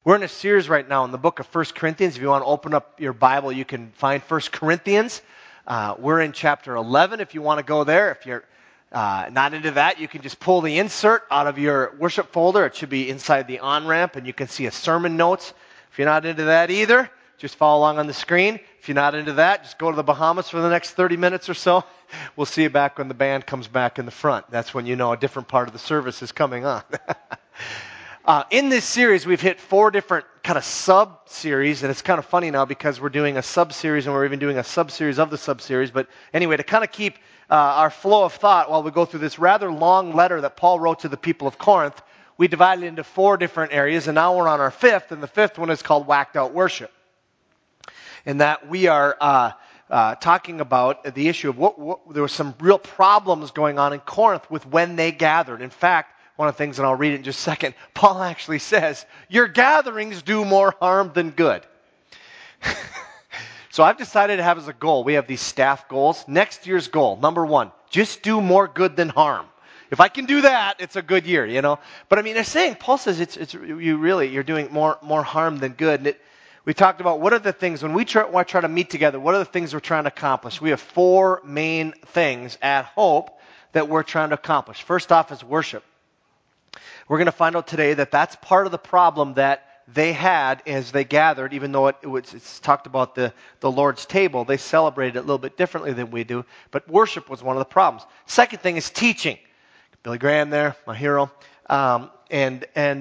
We're in a series right now in the book of 1 Corinthians. If you want to open up your Bible, you can find 1 Corinthians. We're in chapter 11 if you want to go there. If you're not into that, you can just pull the insert out of your worship folder. It should be inside the on-ramp, and you can see a sermon notes. If you're not into that either, just follow along on the screen. If you're not into that, just go to the Bahamas for the next 30 minutes or so. We'll see you back when the band comes back in the front. That's when you know a different part of the service is coming on. In this series, we've hit 4 different kind of sub-series, and it's kind of funny now because we're doing a sub-series, and we're even doing a sub-series of the sub-series. But anyway, to kind of keep our flow of thought while we go through this rather long letter that Paul wrote to the people of Corinth, we divided it into 4 different areas, and now we're on our 5th, and the 5th one is called Whacked Out Worship. In that we are talking about the issue of there were some real problems going on in Corinth with when they gathered. In fact, one of the things, and I'll read it in just a second, Paul actually says, your gatherings do more harm than good. So I've decided to have as a goal, we have these staff goals. Next year's goal, number 1, just do more good than harm. If I can do that, it's a good year, you know. But I mean, Paul says you're doing more harm than good. And we talked about what are the things, when we try to meet together, what are the things we're trying to accomplish? We have 4 main things at Hope that we're trying to accomplish. First off is worship. We're going to find out today that that's part of the problem that they had as they gathered, even though it's talked about the Lord's table. They celebrated it a little bit differently than we do, but worship was one of the problems. Second thing is teaching. Billy Graham there, my hero. There's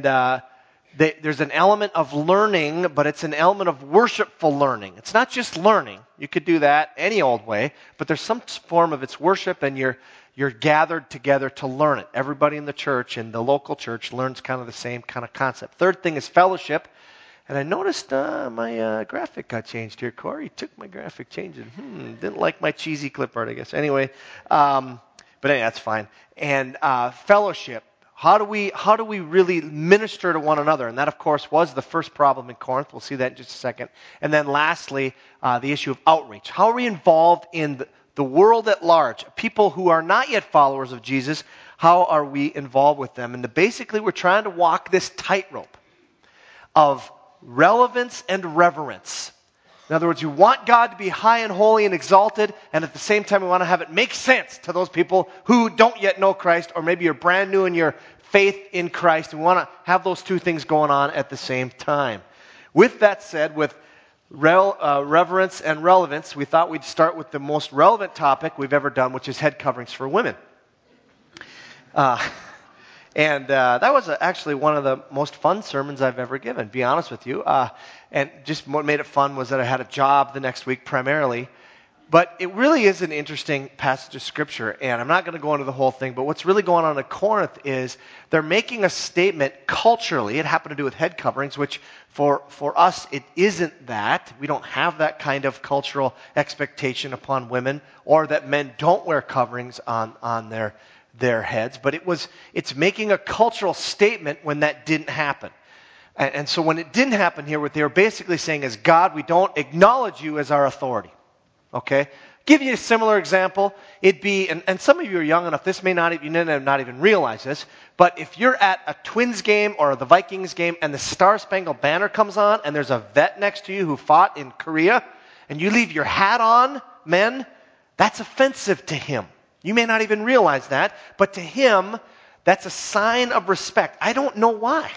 an element of learning, but it's an element of worshipful learning. It's not just learning. You could do that any old way, but there's some form of it's worship, and you're gathered together to learn it. Everybody in the church, in the local church, learns kind of the same kind of concept. Third thing is fellowship. And I noticed my graphic got changed here. Corey took my graphic, changed it. Didn't like my cheesy clip art, I guess. Anyway, but anyway, that's fine. And fellowship. How do we really minister to one another? And that, of course, was the first problem in Corinth. We'll see that in just a second. And then lastly, the issue of outreach. How are we involved in the world at large? People who are not yet followers of Jesus, how are we involved with them? And basically, we're trying to walk this tightrope of relevance and reverence. In other words, you want God to be high and holy and exalted, and at the same time, we want to have it make sense to those people who don't yet know Christ, or maybe you're brand new in your faith in Christ, and we want to have those 2 things going on at the same time. With that said, with reverence and relevance, we thought we'd start with the most relevant topic we've ever done, which is head coverings for women. That was actually one of the most fun sermons I've ever given, to be honest with you. And just what made it fun was that I had a job the next week primarily. But it really is an interesting passage of Scripture, and I'm not going to go into the whole thing, but what's really going on in Corinth is they're making a statement culturally. It happened to do with head coverings, which for us, it isn't that. We don't have that kind of cultural expectation upon women, or that men don't wear coverings on their heads, but it's making a cultural statement when that didn't happen. And so when it didn't happen here, what they were basically saying is, God, we don't acknowledge you as our authority. Okay? Give you a similar example. It'd be, and some of you are young enough, you may not even realize this, but if you're at a Twins game or the Vikings game and the Star Spangled Banner comes on and there's a vet next to you who fought in Korea and you leave your hat on, men, that's offensive to him. You may not even realize that, but to him, that's a sign of respect. I don't know why.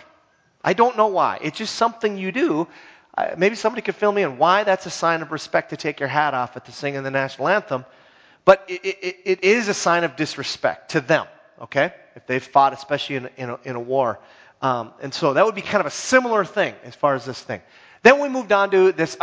It's just something you do. Maybe somebody could fill me in why that's a sign of respect to take your hat off at the singing the national anthem. But it is a sign of disrespect to them, okay? If they've fought, especially in a war. And so that would be kind of a similar thing as far as this thing. Then we moved on to this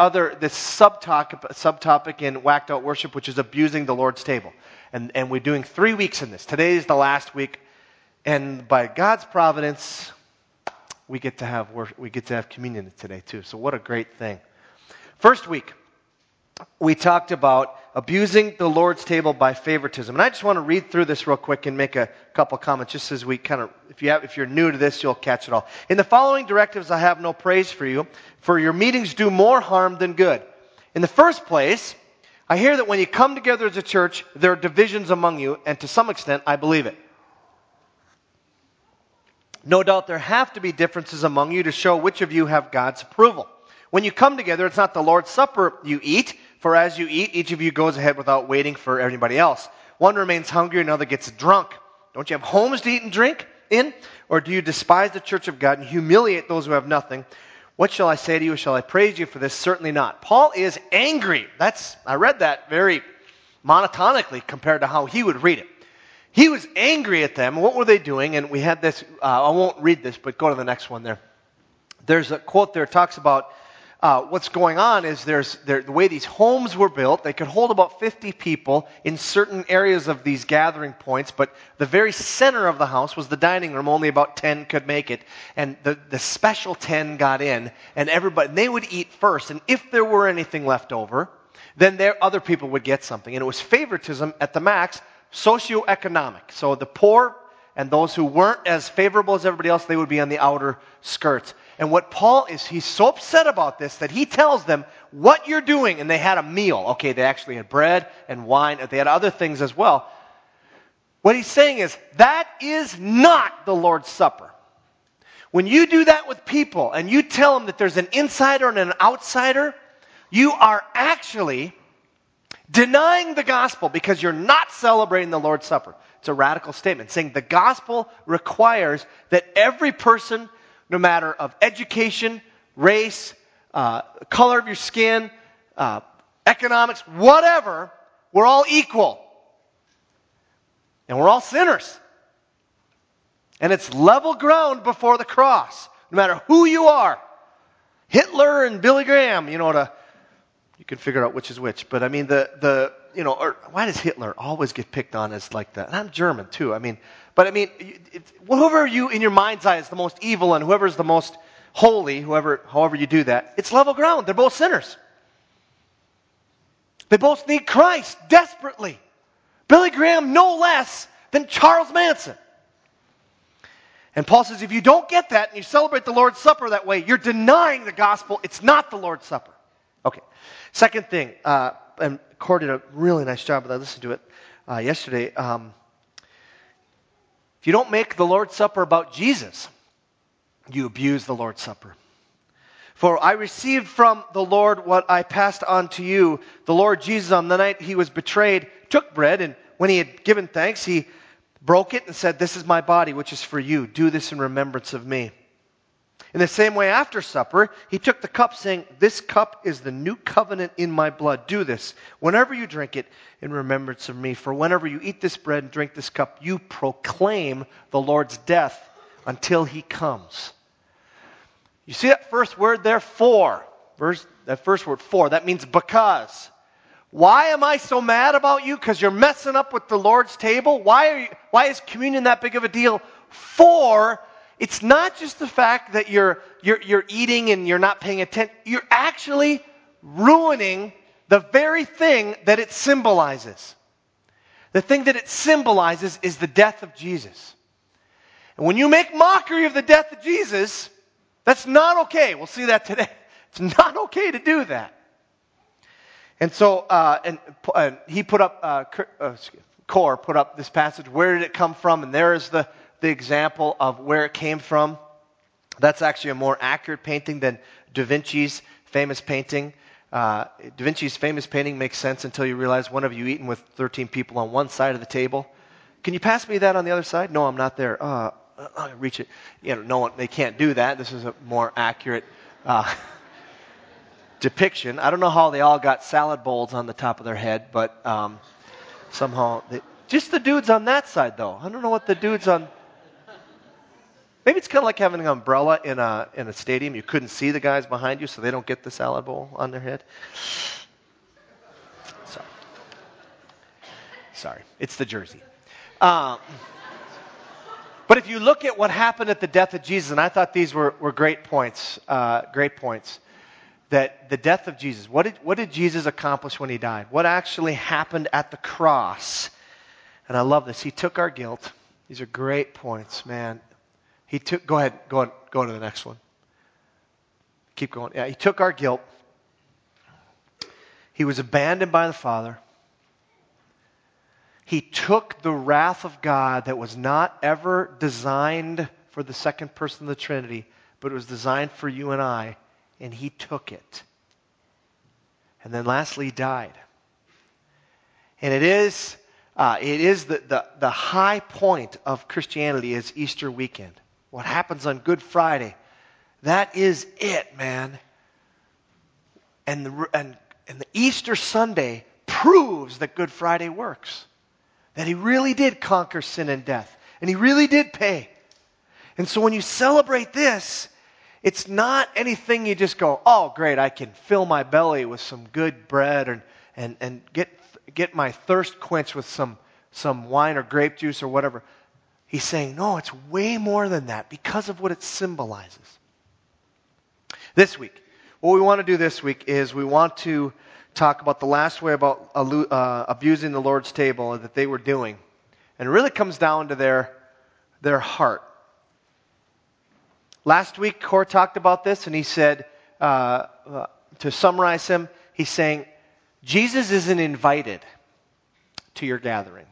subtopic in Whacked Out Worship, which is abusing the Lord's table. And we're doing 3 weeks in this. Today is the last week. And by God's providence, we get to have communion today too. So what a great thing. First week, we talked about abusing the Lord's table by favoritism. And I just want to read through this real quick and make a couple comments just as we kind of, if you're new to this, you'll catch it all. In the following directives, I have no praise for you, for your meetings do more harm than good. In the first place, I hear that when you come together as a church, there are divisions among you, and to some extent, I believe it. No doubt there have to be differences among you to show which of you have God's approval. When you come together, it's not the Lord's Supper you eat, for as you eat, each of you goes ahead without waiting for anybody else. One remains hungry, another gets drunk. Don't you have homes to eat and drink in? Or do you despise the church of God and humiliate those who have nothing? What shall I say to you? Shall I praise you for this? Certainly not. Paul is angry. I read that very monotonically compared to how he would read it. He was angry at them. What were they doing? And we had this, I won't read this, but go to the next one there. There's a quote there that talks about what's going on is the way these homes were built, they could hold about 50 people in certain areas of these gathering points, but the very center of the house was the dining room. Only about 10 could make it. And the special 10 got in, and they would eat first. And if there were anything left over, then other people would get something. And it was favoritism at the max, socioeconomic. So the poor and those who weren't as favorable as everybody else, they would be on the outer skirts. And what Paul is, he's so upset about this that he tells them what you're doing. And they had a meal. Okay, they actually had bread and wine. They had other things as well. What he's saying is, that is not the Lord's Supper. When you do that with people and you tell them that there's an insider and an outsider, you are actually denying the gospel because you're not celebrating the Lord's Supper. It's a radical statement saying the gospel requires that every person, no matter of education, race, color of your skin, economics, whatever, we're all equal. And we're all sinners. And it's level ground before the cross. No matter who you are. Hitler and Billy Graham, you can figure out which is which. But I mean, why does Hitler always get picked on as like that? And I'm German too. Whoever you in your mind's eye is the most evil and whoever is the most holy, however you do that, it's level ground. They're both sinners. They both need Christ desperately. Billy Graham no less than Charles Manson. And Paul says if you don't get that and you celebrate the Lord's Supper that way, you're denying the gospel. It's not the Lord's Supper. Okay. Second thing, and Corey did a really nice job, but I listened to it yesterday. If you don't make the Lord's Supper about Jesus, you abuse the Lord's Supper. For I received from the Lord what I passed on to you. The Lord Jesus, on the night he was betrayed, took bread, and when he had given thanks, he broke it and said, "This is my body, which is for you. Do this in remembrance of me." In the same way, after supper, he took the cup, saying, "This cup is the new covenant in my blood. Do this whenever you drink it in remembrance of me. For whenever you eat this bread and drink this cup, you proclaim the Lord's death until he comes." You see that first word there, for. That first word, for. That means because. Why am I so mad about you? Because you're messing up with the Lord's table? Why is communion that big of a deal? For it's not just the fact that you're eating and you're not paying attention. You're actually ruining the very thing that it symbolizes. The thing that it symbolizes is the death of Jesus. And when you make mockery of the death of Jesus, that's not okay. We'll see that today. It's not okay to do that. And so, he put up, Core put up this passage. Where did it come from? And there is the example of where it came from. That's actually a more accurate painting than Da Vinci's famous painting. Da Vinci's famous painting makes sense until you realize one of you eating with 13 people on one side of the table. Can you pass me that on the other side? No, I'm not there. I'll reach it. No one, they can't do that. This is a more accurate depiction. I don't know how they all got salad bowls on the top of their head, but somehow just the dudes on that side, though. I don't know what the dudes on. Maybe it's kind of like having an umbrella in a stadium. You couldn't see the guys behind you, so they don't get the salad bowl on their head. Sorry. It's the jersey. But if you look at what happened at the death of Jesus, and I thought these were great points, that the death of Jesus, what did Jesus accomplish when he died? What actually happened at the cross? And I love this. He took our guilt. These are great points, man. Go ahead, go to the next one. Keep going. Yeah, he took our guilt. He was abandoned by the Father. He took the wrath of God that was not ever designed for the second person of the Trinity, but it was designed for you and I, and he took it. And then lastly, he died. And it is the high point of Christianity is Easter weekend. What happens on Good Friday, that is it, man. And the Easter Sunday proves that Good Friday works. That he really did conquer sin and death. And he really did pay. And so when you celebrate this, it's not anything you just go, oh, great, I can fill my belly with some good bread and get my thirst quenched with some wine or grape juice or whatever. He's saying, no, it's way more than that because of what it symbolizes. This week, what we want to do this week is we want to talk about the last way about abusing the Lord's table that they were doing. And it really comes down to their heart. Last week, Core talked about this, and he said, to summarize him, he's saying, Jesus isn't invited to your gathering.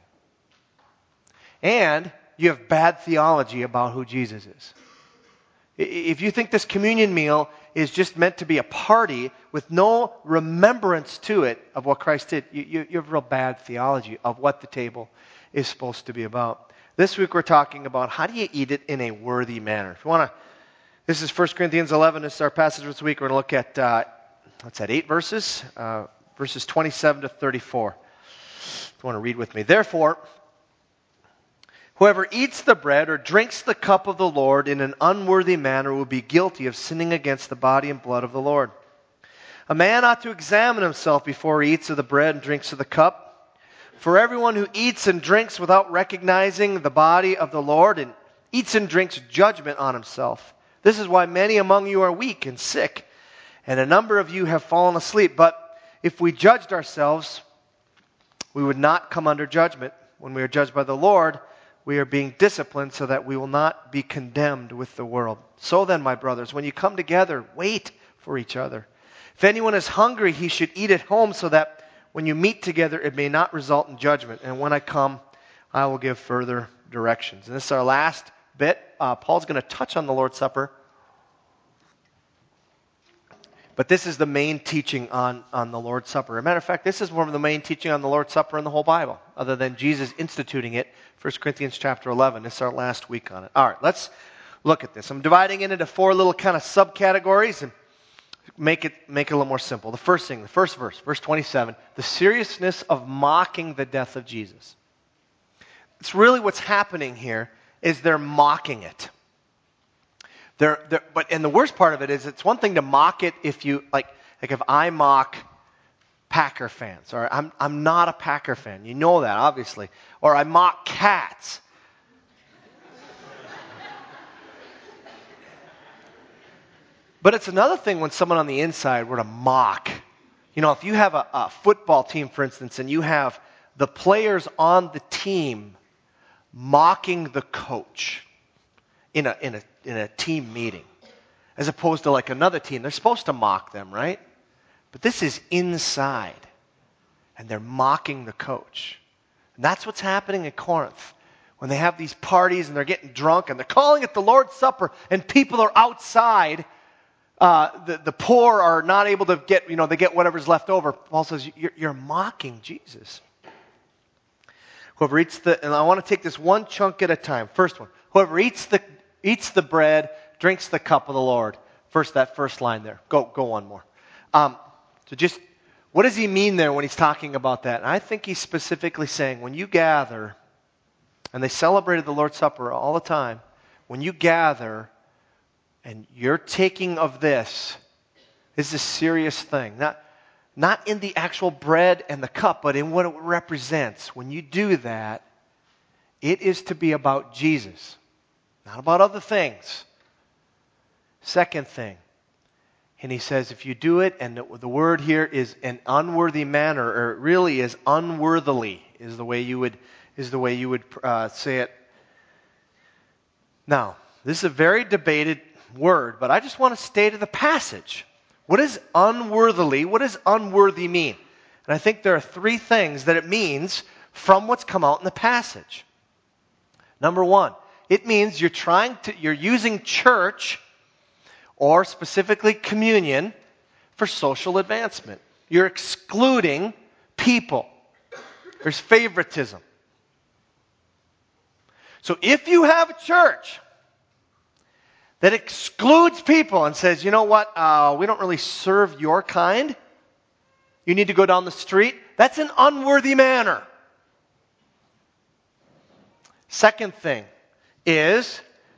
And you have bad theology about who Jesus is. If you think this communion meal is just meant to be a party with no remembrance to it of what Christ did, you have real bad theology of what the table is supposed to be about. This week we're talking about how do you eat it in a worthy manner. If you want to, this is 1 Corinthians 11. This is our passage this week. We're going to look at 8 verses, verses 27 to 34. If you want to read with me. Therefore, whoever eats the bread or drinks the cup of the Lord in an unworthy manner will be guilty of sinning against the body and blood of the Lord. A man ought to examine himself before he eats of the bread and drinks of the cup. For everyone who eats and drinks without recognizing the body of the Lord and eats and drinks judgment on himself. This is why many among you are weak and sick, and a number of you have fallen asleep. But if we judged ourselves, we would not come under judgment. When we are judged by the Lord, we are being disciplined so that we will not be condemned with the world. So then, my brothers, when you come together, wait for each other. If anyone is hungry, he should eat at home so that when you meet together, it may not result in judgment. And when I come, I will give further directions. And this is our last bit. Paul's going to touch on the Lord's Supper. But this is the main teaching on the Lord's Supper. As a matter of fact, this is one of the main teaching on the Lord's Supper in the whole Bible, other than Jesus instituting it. 1 Corinthians chapter 11. This is our last week on it. All right, let's look at this. I'm dividing it into 4 little kind of subcategories and make it a little more simple. The first thing, the first verse, verse 27, the seriousness of mocking the death of Jesus. It's really what's happening here is they're mocking it. And the worst part of it is it's one thing to mock it if you like if I mock Packer fans, or I'm not a Packer fan. You know that, obviously. Or I mock cats. But it's another thing when someone on the inside were to mock. You know, if you have a football team, for instance, and you have the players on the team mocking the coach in a team meeting, as opposed to like another team. They're supposed to mock them, right? But this is inside, and they're mocking the coach. And that's what's happening at Corinth. When they have these parties and they're getting drunk and they're calling it the Lord's Supper and people are outside, the poor are not able to get, they get whatever's left over. Paul says, you're mocking Jesus. Whoever eats and I want to take this one chunk at a time. First one, whoever eats the bread, drinks the cup of the Lord. That first line there. Go one more. So just, what does he mean there when he's talking about that? And I think he's specifically saying, when you gather, and they celebrated the Lord's Supper all the time, when you gather and you're taking of this is a serious thing. Not in the actual bread and the cup, but in what it represents. When you do that, it is to be about Jesus, not about other things. Second thing, and he says if you do it, and the word here is an unworthy manner, or it really is unworthily, is the way you would say it. Now, this is a very debated word, but I just want to stay to the passage. What is unworthily? What does unworthy mean? And I think there are 3 things that it means from what's come out in the passage. Number 1, It means you're using church, or specifically communion, for social advancement. You're excluding people. There's favoritism. So if you have a church that excludes people and says, you know what, we don't really serve your kind, you need to go down the street, that's an unworthy manner. Second thing is,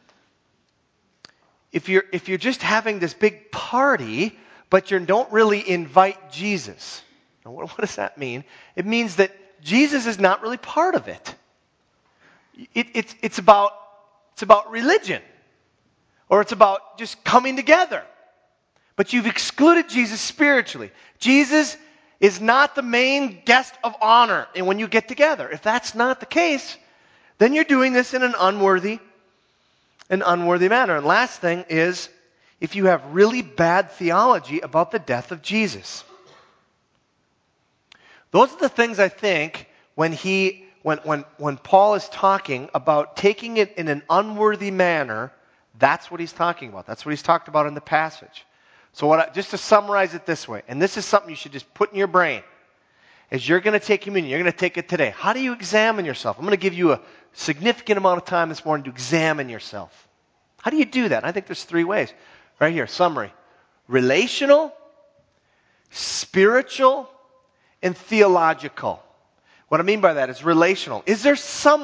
if you're just having this big party, but you don't really invite Jesus. Now, what does that mean? It means that Jesus is not really part of it. It's about religion, or it's about just coming together. But you've excluded Jesus spiritually. Jesus is not the main guest of honor and when you get together. If that's not the case, then you're doing this in an unworthy manner. And last thing is, if you have really bad theology about the death of Jesus. Those are the things I think when Paul is talking about taking it in an unworthy manner, that's what he's talking about. That's what he's talked about in the passage. So just to summarize it this way, and this is something you should just put in your brain, as you're going to take communion, you're going to take it today. How do you examine yourself? I'm going to give you a significant amount of time this morning to examine yourself. How do you do that? I think there's 3 ways. Right here, summary. Relational, spiritual, and theological. What I mean by that is relational. Is there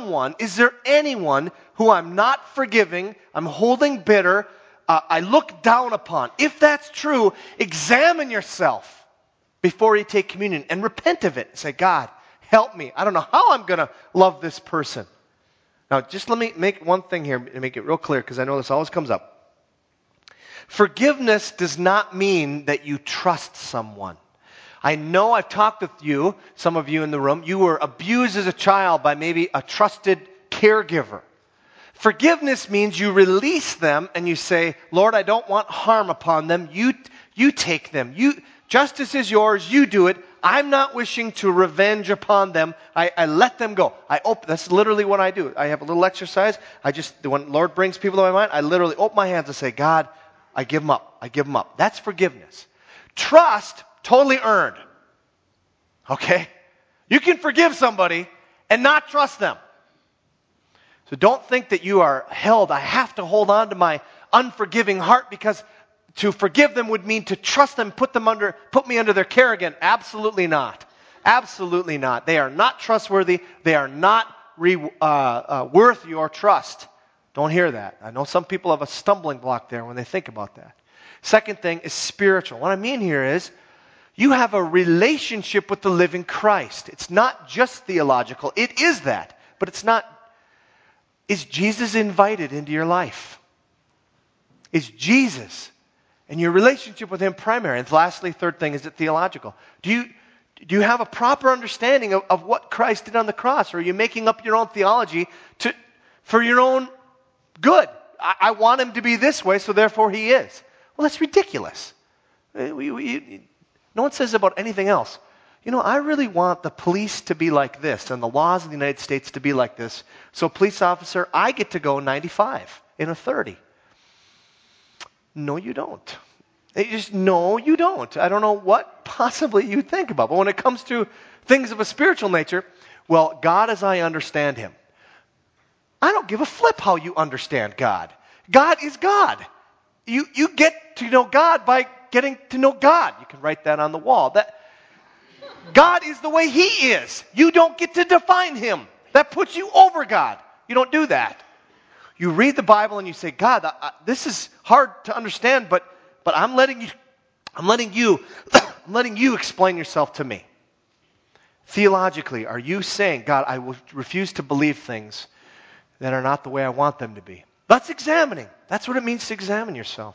anyone who I'm not forgiving, I'm holding bitter, I look down upon? If that's true, examine yourself before you take communion and repent of it. Say, God, help me. I don't know how I'm going to love this person. Now, just let me make one thing here and make it real clear, because I know this always comes up. Forgiveness does not mean that you trust someone. I know I've talked with you, some of you in the room, you were abused as a child by maybe a trusted caregiver. Forgiveness means you release them and you say, Lord, I don't want harm upon them. You take them. Justice is yours. You do it. I'm not wishing to revenge upon them. I let them go. That's literally what I do. I have a little exercise. When the Lord brings people to my mind, I literally open my hands and say, God, I give them up. I give them up. That's forgiveness. Trust, totally earned. Okay? You can forgive somebody and not trust them. So don't think that you are held. I have to hold on to my unforgiving heart because to forgive them would mean to trust them, put me under their care again. Absolutely not. Absolutely not. They are not trustworthy. They are not worth your trust. Don't hear that. I know some people have a stumbling block there when they think about that. Second thing is spiritual. What I mean here is you have a relationship with the living Christ. It's not just theological. It is that. But it's not. Is Jesus invited into your life? Is Jesus and your relationship with Him primary? And lastly, third thing, is it theological? Do you have a proper understanding of what Christ did on the cross? Or are you making up your own theology for your own good? I want Him to be this way, so therefore He is. Well, that's ridiculous. No one says about anything else. I really want the police to be like this and the laws of the United States to be like this. So, police officer, I get to go 95 in a 30. No, you don't. No, you don't. I don't know what possibly you think about. But when it comes to things of a spiritual nature, well, God as I understand Him. I don't give a flip how you understand God. God is God. You get to know God by getting to know God. You can write that on the wall. God is the way He is. You don't get to define Him. That puts you over God. You don't do that. You read the Bible and you say, God, this is hard to understand, but I'm letting you explain yourself to me. Theologically, are you saying, God, I will refuse to believe things that are not the way I want them to be? That's examining. That's what it means to examine yourself.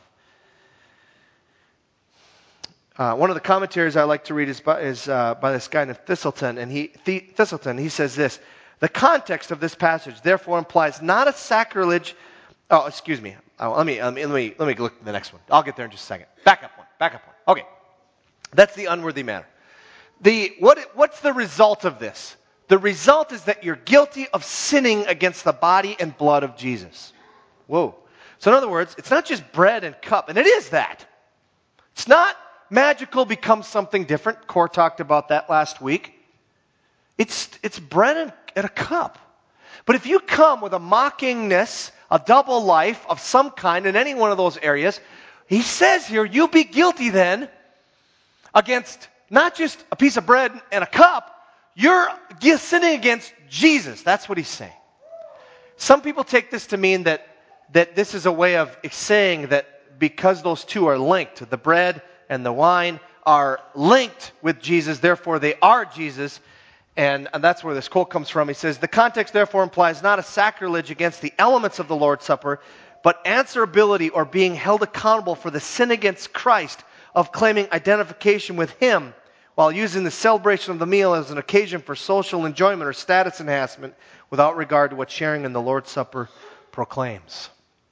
One of the commentaries I like to read is by this guy named Thistleton, and he says this: the context of this passage therefore implies not a sacrilege. Oh, excuse me. Let me look at the next one. I'll get there in just a second. Back up one. Okay, that's the unworthy manner. What's the result of this? the result is that you're guilty of sinning against the body and blood of Jesus. Whoa. So in other words, it's not just bread and cup, and it is that. It's not magical becomes something different. Core talked about that last week. It's bread and a cup. But if you come with a mockingness, a double life of some kind in any one of those areas, he says here, you'll be guilty then against not just a piece of bread and a cup, you're sinning against Jesus. That's what he's saying. Some people take this to mean that this is a way of saying that because those two are linked, the bread and the wine are linked with Jesus, therefore they are Jesus. And that's where this quote comes from. He says, the context therefore implies not a sacrilege against the elements of the Lord's Supper, but answerability or being held accountable for the sin against Christ of claiming identification with Him while using the celebration of the meal as an occasion for social enjoyment or status enhancement without regard to what sharing in the Lord's Supper proclaims.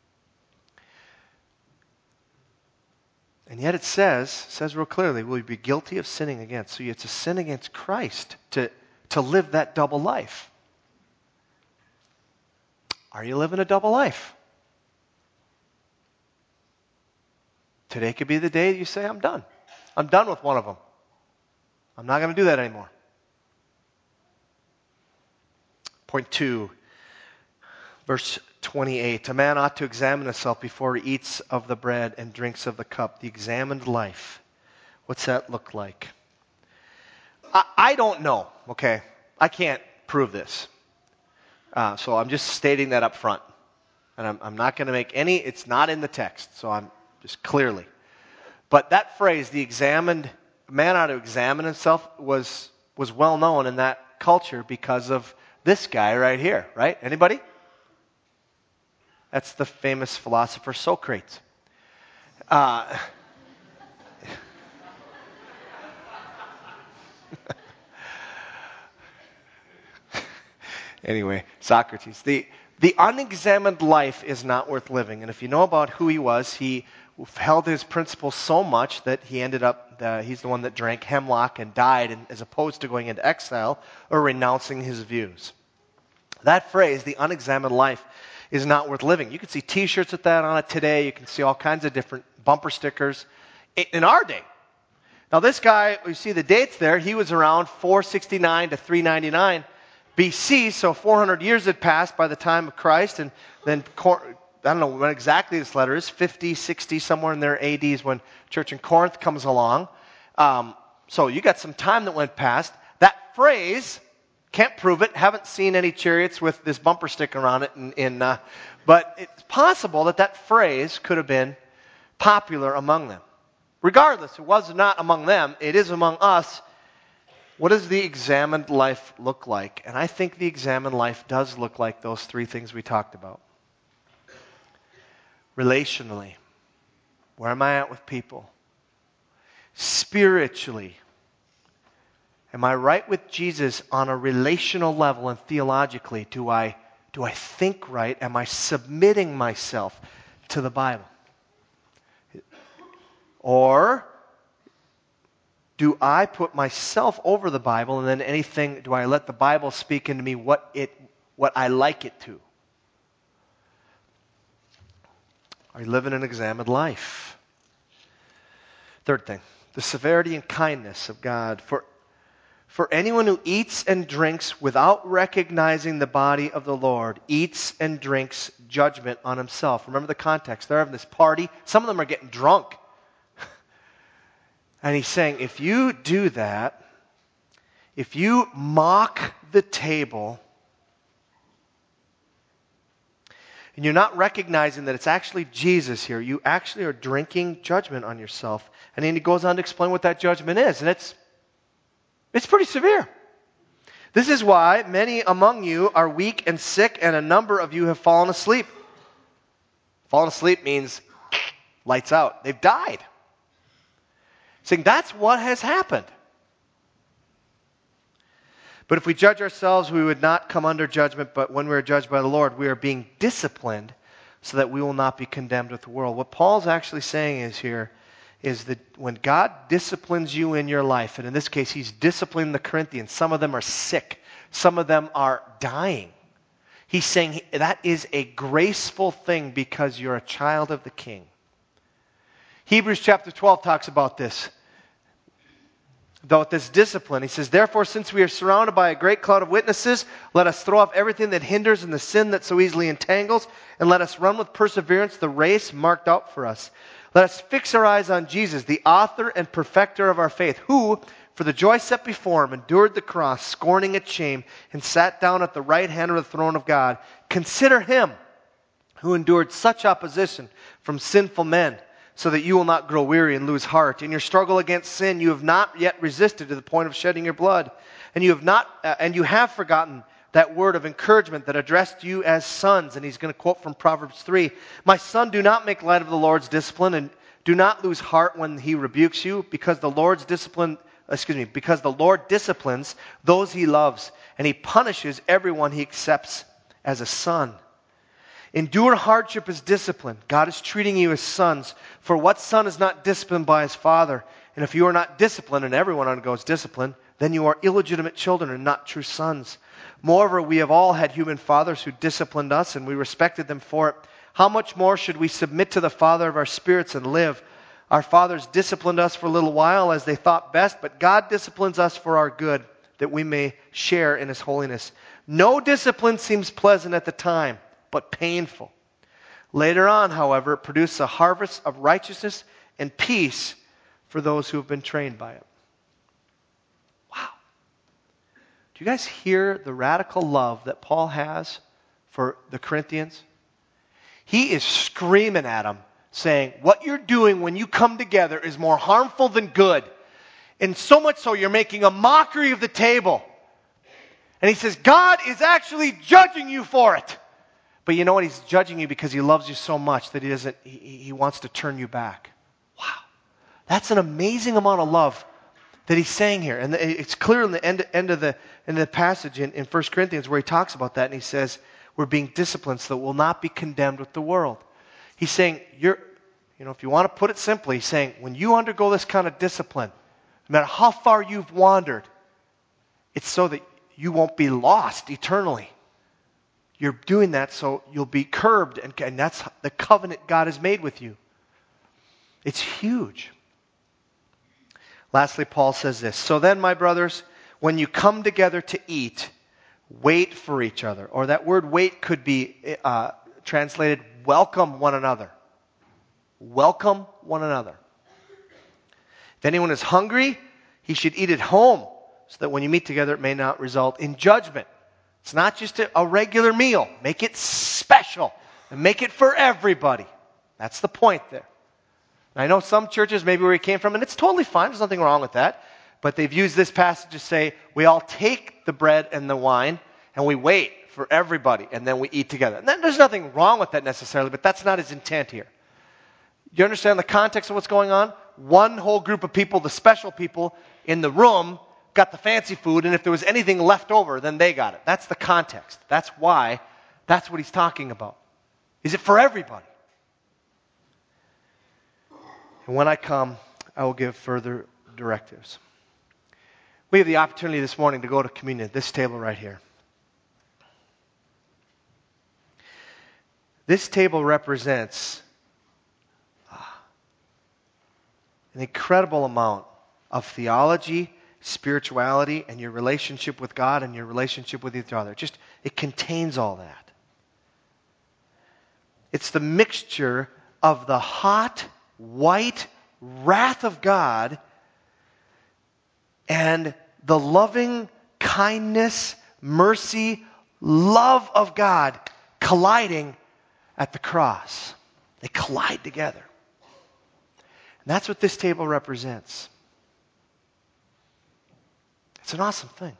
And yet it says real clearly, will you be guilty of sinning against? So it's a sin against Christ to live that double life. Are you living a double life? Today could be the day you say, I'm done. I'm done with one of them. I'm not going to do that anymore. Point 2, verse 28. A man ought to examine himself before he eats of the bread and drinks of the cup. The examined life. What's that look like? I don't know, okay? I can't prove this. So I'm just stating that up front. And I'm not going to make any, it's not in the text, so I'm just clearly. But that phrase, the examined, man ought to examine himself, was well known in that culture because of this guy right here, right? Anybody? That's the famous philosopher Socrates. Anyway, Socrates. The unexamined life is not worth living. And if you know about who he was, he held his principles so much that he ended up, he's the one that drank hemlock and died as opposed to going into exile or renouncing his views. That phrase, the unexamined life, is not worth living. You can see t-shirts with that on it today. You can see all kinds of different bumper stickers in our day. Now this guy, you see the dates there, he was around 469 to 399 BC, so 400 years had passed by the time of Christ, and then, I don't know when exactly this letter is, 50, 60, somewhere in there, AD is when church in Corinth comes along. So you got some time that went past. That phrase, can't prove it, haven't seen any chariots with this bumper sticker on it, but it's possible that phrase could have been popular among them. Regardless, it was not among them, it is among us. What does the examined life look like? And I think the examined life does look like those three things we talked about. Relationally, where am I at with people? Spiritually, am I right with Jesus on a relational level and theologically? Do I think right? Am I submitting myself to the Bible? Or do I put myself over the Bible, and then do I let the Bible speak into me what I like it to? Are you living an examined life? Third thing, the severity and kindness of God. For anyone who eats and drinks without recognizing the body of the Lord eats and drinks judgment on himself. Remember the context. They're having this party. Some of them are getting drunk. And he's saying, if you do that, if you mock the table, and you're not recognizing that it's actually Jesus here, you actually are drinking judgment on yourself. And then he goes on to explain what that judgment is, and it's pretty severe. This is why many among you are weak and sick, and a number of you have fallen asleep. Fallen asleep means lights out. They've died. Saying that's what has happened. But if we judge ourselves, we would not come under judgment, but when we are judged by the Lord, we are being disciplined so that we will not be condemned with the world. What Paul's actually saying is here is that when God disciplines you in your life, and in this case, he's disciplining the Corinthians, some of them are sick, some of them are dying. He's saying that is a graceful thing because you're a child of the King. Hebrews chapter 12 talks about this. About this discipline. He says, therefore, since we are surrounded by a great cloud of witnesses, let us throw off everything that hinders and the sin that so easily entangles, and let us run with perseverance the race marked out for us. Let us fix our eyes on Jesus, the author and perfecter of our faith, who, for the joy set before him, endured the cross, scorning its shame, and sat down at the right hand of the throne of God. Consider him who endured such opposition from sinful men, so that you will not grow weary and lose heart. In your struggle against sin, you have not yet resisted to the point of shedding your blood. And you have forgotten that word of encouragement that addressed you as sons. And he's going to quote from Proverbs 3. My son, do not make light of the Lord's discipline, and do not lose heart when he rebukes you, because the Lord disciplines those he loves, and he punishes everyone he accepts as a son. Endure hardship as discipline. God is treating you as sons. For what son is not disciplined by his father? And if you are not disciplined, and everyone undergoes discipline, then you are illegitimate children and not true sons. Moreover, we have all had human fathers who disciplined us, and we respected them for it. How much more should we submit to the Father of our spirits and live? Our fathers disciplined us for a little while as they thought best, but God disciplines us for our good, that we may share in his holiness. No discipline seems pleasant at the time, but painful. Later on, however, it produces a harvest of righteousness and peace for those who have been trained by it. Wow. Do you guys hear the radical love that Paul has for the Corinthians? He is screaming at them, saying, what you're doing when you come together is more harmful than good. And so much so, you're making a mockery of the table. And he says, God is actually judging you for it. But you know what? He's judging you because he loves you so much that he wants to turn you back. Wow. That's an amazing amount of love that he's saying here. And it's clear in the end of the passage in 1 Corinthians where he talks about that, and he says, we're being disciplined so that we'll not be condemned with the world. He's saying, if you want to put it simply, he's saying, when you undergo this kind of discipline, no matter how far you've wandered, it's so that you won't be lost eternally. You're doing that so you'll be curbed, and that's the covenant God has made with you. It's huge. Lastly, Paul says this, so then, my brothers, when you come together to eat, wait for each other. Or that word wait could be translated welcome one another. Welcome one another. If anyone is hungry, he should eat at home, so that when you meet together, it may not result in judgment. It's not just a regular meal. Make it special and make it for everybody. That's the point there. And I know some churches, maybe where he came from, and it's totally fine. There's nothing wrong with that. But they've used this passage to say, we all take the bread and the wine and we wait for everybody and then we eat together. And there's nothing wrong with that necessarily, but that's not his intent here. You understand the context of what's going on? One whole group of people, the special people in the room, got the fancy food, and if there was anything left over, then they got it. That's the context. That's why, that's what he's talking about. Is it for everybody? And when I come, I will give further directives. We have the opportunity this morning to go to communion at this table right here. This table represents an incredible amount of theology, spirituality, and your relationship with God and your relationship with each other. It contains all that. It's the mixture of the hot, white wrath of God and the loving kindness, mercy, love of God colliding at the cross. They collide together. And that's what this table represents. It's an awesome thing.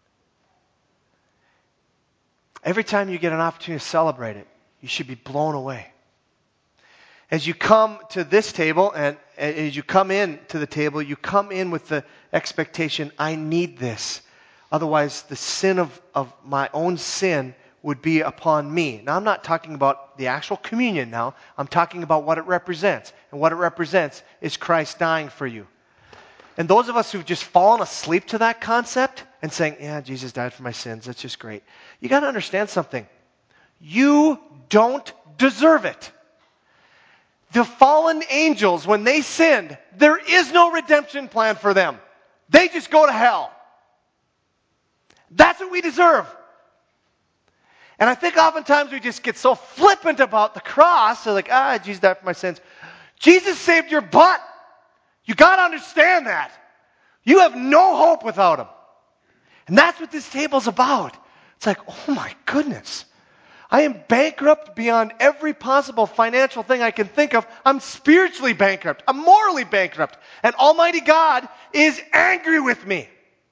Every time you get an opportunity to celebrate it, you should be blown away. As you come to this table and as you come in to the table, you come in with the expectation, I need this. Otherwise, the sin of my own sin would be upon me. Now, I'm not talking about the actual communion now. I'm talking about what it represents. And what it represents is Christ dying for you. And those of us who've just fallen asleep to that concept and saying, yeah, Jesus died for my sins, that's just great. You got to understand something. You don't deserve it. The fallen angels, when they sinned, there is no redemption plan for them. They just go to hell. That's what we deserve. And I think oftentimes we just get so flippant about the cross. They're like, Jesus died for my sins. Jesus saved your butt. You got to understand that. You have no hope without him. And that's what this table's about. It's like, oh my goodness. I am bankrupt beyond every possible financial thing I can think of. I'm spiritually bankrupt. I'm morally bankrupt. And Almighty God is angry with me.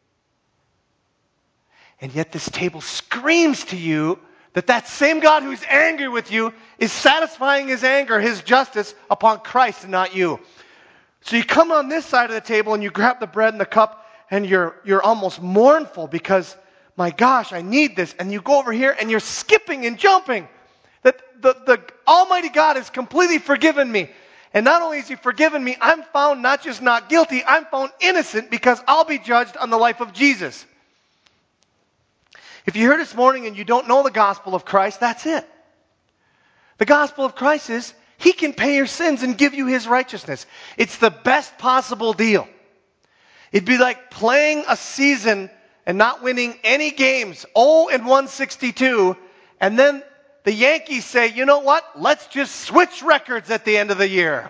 And yet this table screams to you that same God who's angry with you is satisfying his anger, his justice upon Christ and not you. So you come on this side of the table and you grab the bread and the cup and you're almost mournful because, my gosh, I need this. And you go over here and you're skipping and jumping. That the Almighty God has completely forgiven me. And not only has he forgiven me, I'm found not just not guilty, I'm found innocent because I'll be judged on the life of Jesus. If you're here this morning and you don't know the gospel of Christ, that's it. The gospel of Christ is he can pay your sins and give you his righteousness. It's the best possible deal. It'd be like playing a season and not winning any games, 0-162, and then the Yankees say, you know what? Let's just switch records at the end of the year.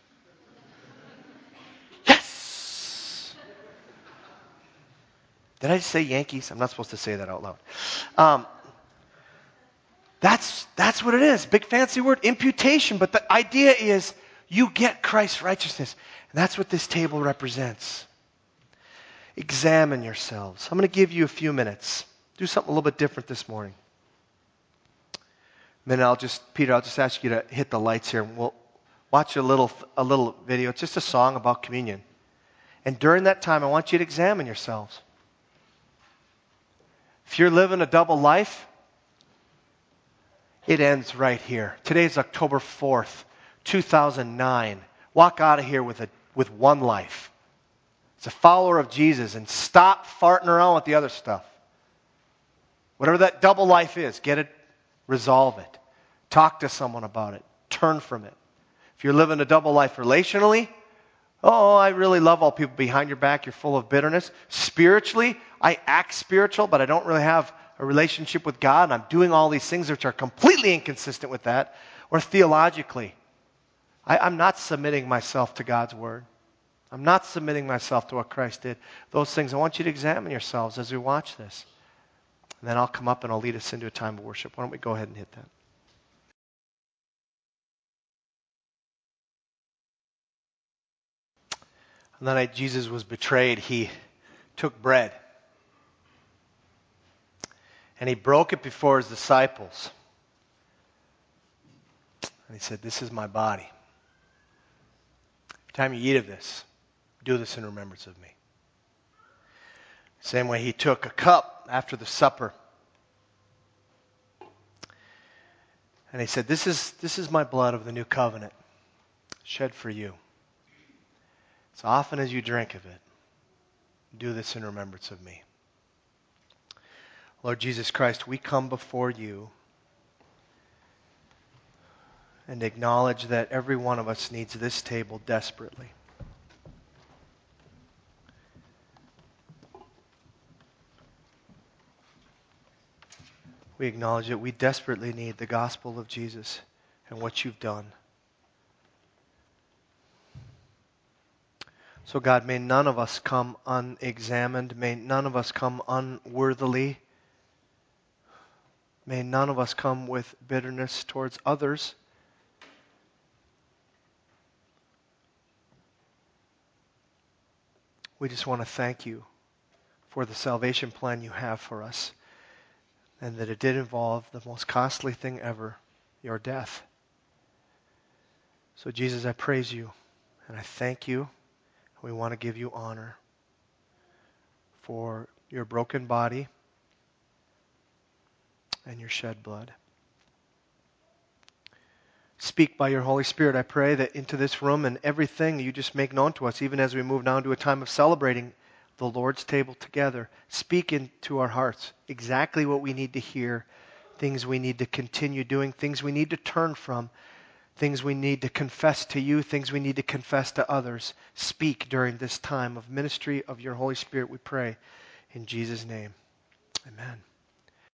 Yes! Did I just say Yankees? I'm not supposed to say that out loud. That's what it is. Big fancy word, imputation. But the idea is you get Christ's righteousness. And that's what this table represents. Examine yourselves. I'm going to give you a few minutes. Do something a little bit different this morning. Then Peter, I'll just ask you to hit the lights here. And we'll watch a little video. It's just a song about communion. And during that time, I want you to examine yourselves. If you're living a double life, it ends right here. Today's October 4th, 2009. Walk out of here with one life. It's a follower of Jesus, and stop farting around with the other stuff. Whatever that double life is, get it, resolve it. Talk to someone about it. Turn from it. If you're living a double life relationally, I really love all people behind your back. You're full of bitterness. Spiritually, I act spiritual, but I don't really have a relationship with God, and I'm doing all these things which are completely inconsistent with that. Or theologically, I'm not submitting myself to God's word. I'm not submitting myself to what Christ did. Those things, I want you to examine yourselves as we watch this. And then I'll come up and I'll lead us into a time of worship. Why don't we go ahead and hit that? On the night Jesus was betrayed, he took bread. And he broke it before his disciples. And he said, this is my body. Every time you eat of this, do this in remembrance of me. Same way he took a cup after the supper. And he said, this is my blood of the new covenant, shed for you. As often as you drink of it, do this in remembrance of me. Lord Jesus Christ, we come before you and acknowledge that every one of us needs this table desperately. We acknowledge that we desperately need the gospel of Jesus and what you've done. So God, may none of us come unexamined. May none of us come unworthily. May none of us come with bitterness towards others. We just want to thank you for the salvation plan you have for us, and that it did involve the most costly thing ever, your death. So Jesus, I praise you, and I thank you. We want to give you honor for your broken body, and your shed blood. Speak by your Holy Spirit, I pray, that into this room and everything you just make known to us, even as we move now into a time of celebrating the Lord's table together. Speak into our hearts exactly what we need to hear, things we need to continue doing, things we need to turn from, things we need to confess to you, things we need to confess to others. Speak during this time of ministry of your Holy Spirit, we pray. In Jesus' name, amen.